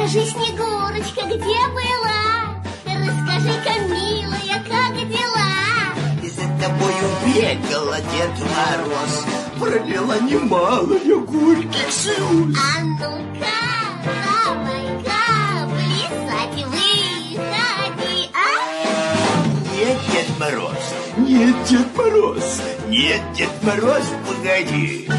Скажи, Снегурочка, где была? Расскажи-ка, милая, как дела? За тобою бегала Дед Мороз, пролила немалая горьких слез. А ну-ка, давай-ка, плясать выходи, а? Нет, Дед Мороз, нет, Дед Мороз, нет, Дед Мороз, погоди.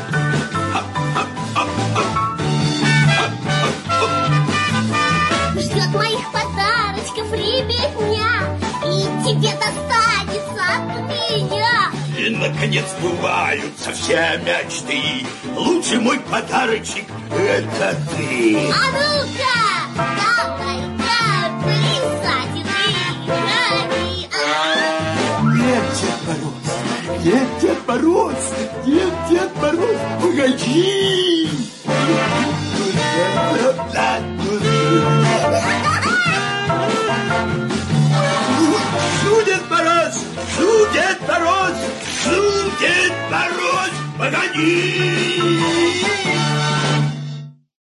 Ждет моих подарочков ребятня, и тебе достанется от меня. И, наконец, сбываются все мечты. Лучший мой подарочек — это ты. А ну-ка, давай-ка, плясать выходи, а? Нет, Дед Мороз, нет, Дед Мороз, нет, Дед Мороз, погоди. Шу, Дед Мороз, шу, Дед Мороз, шу, Дед Мороз, погоди.